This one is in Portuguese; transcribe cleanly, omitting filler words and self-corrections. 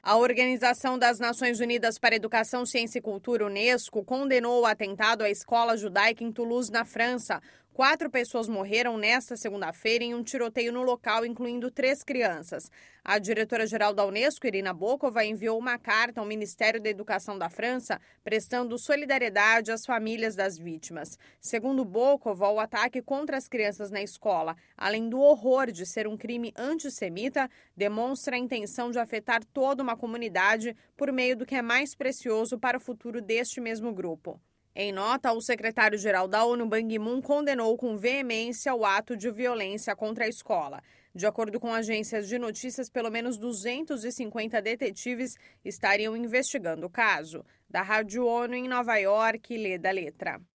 A Organização das Nações Unidas para Educação, Ciência e Cultura, Unesco, condenou o atentado à escola judaica em Toulouse, na França. 4 pessoas morreram nesta segunda-feira em um tiroteio no local, incluindo 3 crianças. A diretora-geral da Unesco, Irina Bokova, enviou uma carta ao Ministério da Educação da França, prestando solidariedade às famílias das vítimas. Segundo Bokova, o ataque contra as crianças na escola, além do horror de ser um crime antissemita, demonstra a intenção de afetar toda uma comunidade por meio do que é mais precioso para o futuro deste mesmo grupo. Em nota, o secretário-geral da ONU, Ban Ki-moon, condenou com veemência o ato de violência contra a escola. De acordo com agências de notícias, pelo menos 250 detetives estariam investigando o caso. Da Rádio ONU em Nova York, Leda Letra.